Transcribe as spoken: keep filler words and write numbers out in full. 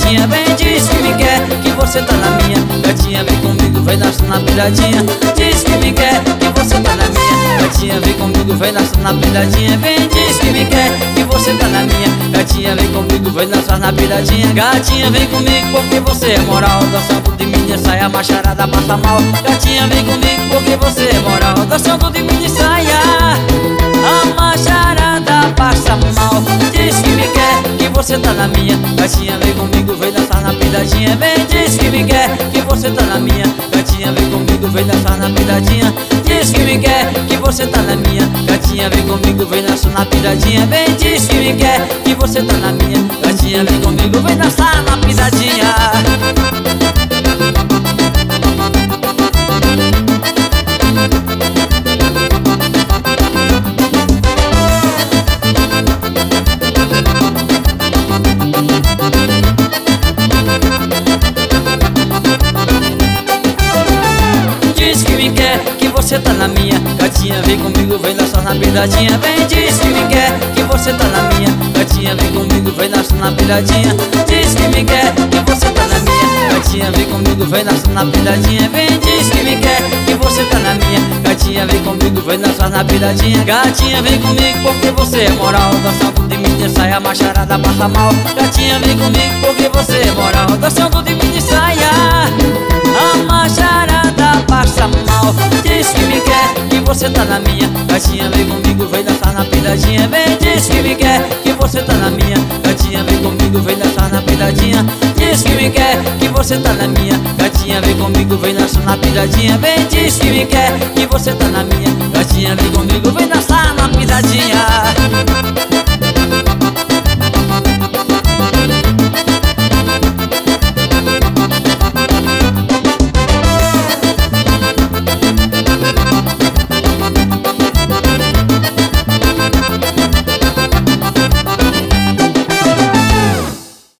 piradinha. Vem, diz que me quer, que você tá na minha. Gatinha, vem comigo, vem dançar na piradinha. Diz que me quer, que você tá na minha. Gatinha, vem comigo, vem dançar na piradinha. Vem, diz que me quer, que você tá na minha. Gatinha, vem comigo, vem dançar na piradinha. Gatinha, vem comigo porque você é moral. Dançando de mini saia, macharada passa mal. Gatinha, vem comigo porque você é moral. Dançando de mini saia, a macharada passa mal. Diz que me quer, que você tá na minha. Gatinha, vem comigo, vem dançar na piradinha. Vem, diz que me quer, que você tá na minha. Gatinha, vem comigo, vem dançar na piradinha. Diz que me quer, que você tá na minha. Gatinha, vem comigo, vem dançar na piradinha. Vem, diz que me quer, que você tá na minha. Gatinha, vem comigo, vem dançar na piradinha. Diz que me quer, que você tá na minha. Gatinha, vem comigo, vem dançar na piradinha. Vem, diz que me quer, que você tá na minha. Gatinha, vem comigo, vem dançar na piradinha. Diz que me quer, que você tá na minha. Gatinha, vem comigo, vem dançar na piradinha. Vem, diz que me quer, que você tá na minha. Gatinha, vem comigo, vem dançar na piradinha. Gatinha, vem comigo porque você é moral. Dançando de mini saia, macharada passa mal. Gatinha, vem comigo porque você é moral. Dançando de mini saia, a macharada passa mal. Diz que me quer, que você tá na minha. Gatinha, vem comigo, vem dançar na piradinha. Vem, diz que me quer, que você tá na minha. Gatinha, vem comigo, vem dançar na piradinha. Diz que me quer, que você tá na minha. Gatinha, vem comigo, vem dançar na piradinha. Vem, diz que me quer, que você tá na minha. Gatinha, vem comigo, vem dançar na piradinha.